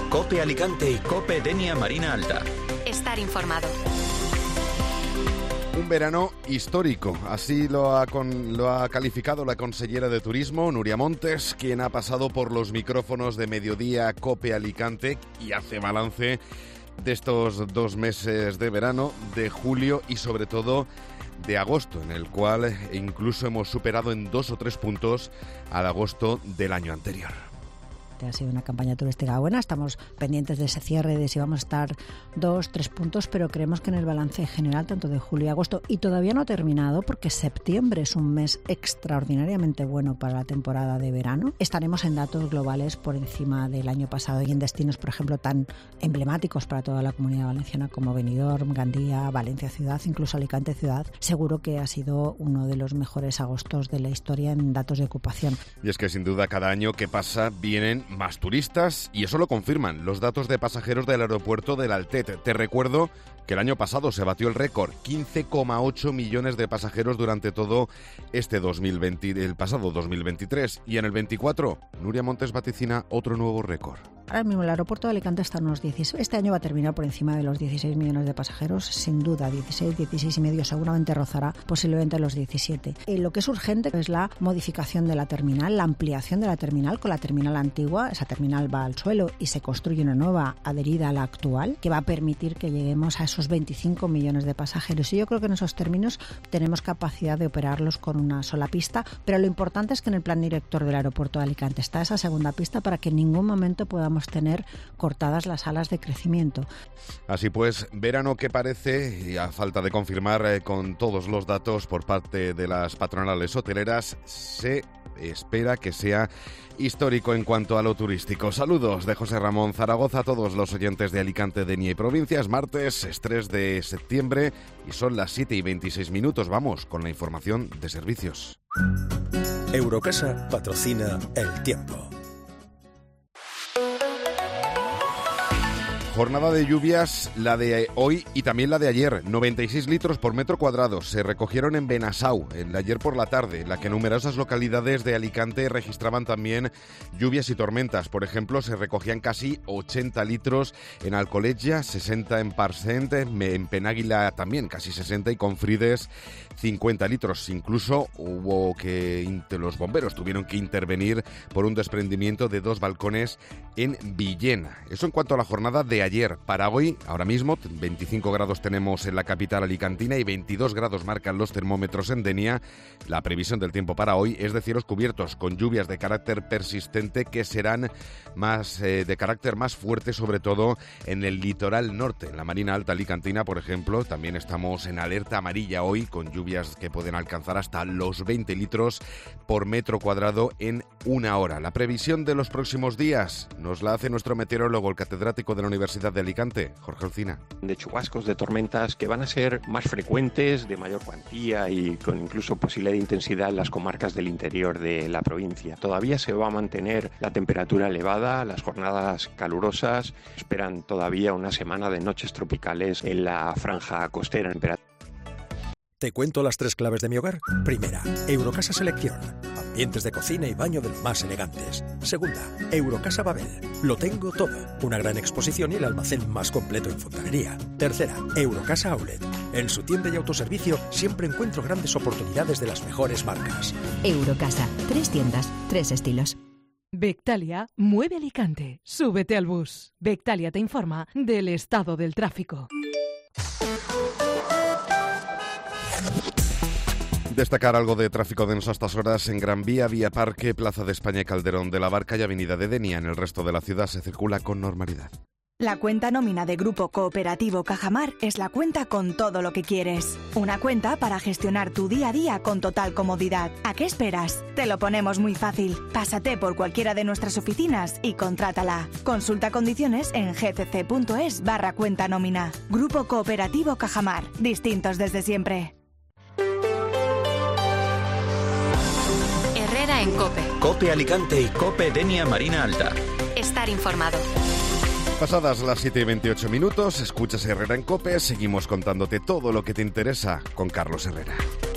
COPE Alicante y COPE Denia Marina Alta. Estar informado. Un verano histórico, así lo ha calificado la consellera de Turismo, Nuria Montes, quien ha pasado por los micrófonos de Mediodía COPE Alicante y hace balance de estos 2 meses de verano, de julio y sobre todo de agosto, en el cual incluso hemos superado en 2 o 3 puntos al agosto del año anterior. Ha sido una campaña turística buena, estamos pendientes de ese cierre, de si vamos a estar 2-3 puntos, pero creemos que en el balance general, tanto de julio y agosto, y todavía no ha terminado porque septiembre es un mes extraordinariamente bueno para la temporada de verano, estaremos en datos globales por encima del año pasado y en destinos, por ejemplo, tan emblemáticos para toda la Comunidad Valenciana como Benidorm, Gandía, Valencia Ciudad, incluso Alicante Ciudad. Seguro que ha sido uno de los mejores agostos de la historia en datos de ocupación. Y es que sin duda cada año que pasa vienen más turistas y eso lo confirman los datos de pasajeros del aeropuerto del Altet. Te recuerdo que el año pasado se batió el récord, 15,8 millones de pasajeros durante todo el pasado 2023. Y en el 24, Nuria Montes vaticina otro nuevo récord. Ahora mismo el aeropuerto de Alicante está en unos 16. Este año va a terminar por encima de los 16 millones de pasajeros, sin duda, 16 y medio, seguramente rozará posiblemente los 17. Lo que es urgente es la modificación de la terminal, la ampliación de la terminal con la terminal antigua. Esa terminal va al suelo y se construye una nueva adherida a la actual, que va a permitir que lleguemos a esos 25 millones de pasajeros. Y yo creo que en esos términos tenemos capacidad de operarlos con una sola pista, pero lo importante es que en el plan director del aeropuerto de Alicante está esa segunda pista para que en ningún momento podamos tener cortadas las alas de crecimiento. Así pues, verano que parece, y a falta de confirmar con todos los datos por parte de las patronales hoteleras, se espera que sea histórico en cuanto a lo turístico. Saludos de José Ramón Zaragoza a todos los oyentes de Alicante, Denia y provincias. Martes, es 3 de septiembre y son las 7:26. Vamos con la información de servicios. Eurocasa patrocina el tiempo. Jornada de lluvias, la de hoy y también la de ayer. 96 litros por metro cuadrado se recogieron en Benasau ayer por la tarde, en la que numerosas localidades de Alicante registraban también lluvias y tormentas. Por ejemplo, se recogían casi 80 litros en Alcoletja, 60 en Parcent, en Penàguila también casi 60 y Confrides 50 litros. Incluso los bomberos tuvieron que intervenir por un desprendimiento de 2 balcones en Villena. Eso en cuanto a la jornada de ayer. Para hoy, ahora mismo, 25 grados tenemos en la capital alicantina y 22 grados marcan los termómetros en Denia. La previsión del tiempo para hoy es de cielos cubiertos, con lluvias de carácter persistente que serán de carácter más fuerte, sobre todo en el litoral norte. En la Marina Alta alicantina, por ejemplo, también estamos en alerta amarilla hoy, con lluvias que pueden alcanzar hasta los 20 litros por metro cuadrado en una hora. La previsión de los próximos días nos la hace nuestro meteorólogo, el catedrático de la Universidad de Alicante, Jorge Alcina. De chubascos, de tormentas que van a ser más frecuentes, de mayor cuantía y con incluso posibilidad de intensidad en las comarcas del interior de la provincia. Todavía se va a mantener la temperatura elevada, las jornadas calurosas. Esperan todavía una semana de noches tropicales en la franja costera. ¿Te cuento las 3 claves de mi hogar? Primera, Eurocasa Selección. Ambientes de cocina y baño de los más elegantes. Segunda, Eurocasa Babel. Lo tengo todo. Una gran exposición y el almacén más completo en fontanería. Tercera, Eurocasa Outlet. En su tienda y autoservicio siempre encuentro grandes oportunidades de las mejores marcas. Eurocasa. 3 tiendas, 3 estilos. Bectalia mueve Alicante. Súbete al bus. Bectalia te informa del estado del tráfico. Destacar algo de tráfico denso a estas horas en Gran Vía, Vía Parque, Plaza de España y Calderón de la Barca y Avenida de Denia. En el resto de la ciudad se circula con normalidad. La cuenta nómina de Grupo Cooperativo Cajamar es la cuenta con todo lo que quieres. Una cuenta para gestionar tu día a día con total comodidad. ¿A qué esperas? Te lo ponemos muy fácil. Pásate por cualquiera de nuestras oficinas y contrátala. Consulta condiciones en gcc.es/cuenta nómina. Grupo Cooperativo Cajamar. Distintos desde siempre. Herrera en COPE. COPE Alicante y COPE Denia Marina Alta. Estar informado. Pasadas las 7:28, escuchas Herrera en COPE, seguimos contándote todo lo que te interesa con Carlos Herrera.